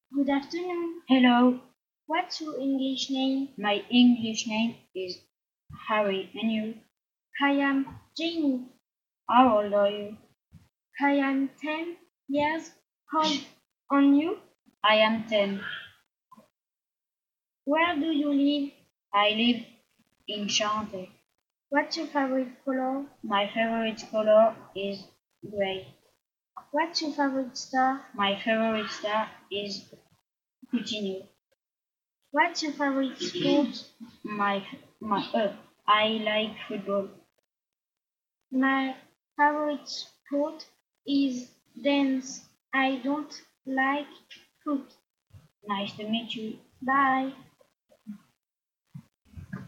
Good afternoon. Hello, What's your English name? my English name is Harry, and you? I am Jamie. How old are you? I am 10 years old. On you? I am 10. Where do you live? I live in Chante. What's your favorite color? My favorite color is gray. What's your favorite star? My favorite star is Coutinho. What's your favorite sport? My, I like football. My favorite sport is dance. I don't like foot. Nice to meet you. Bye.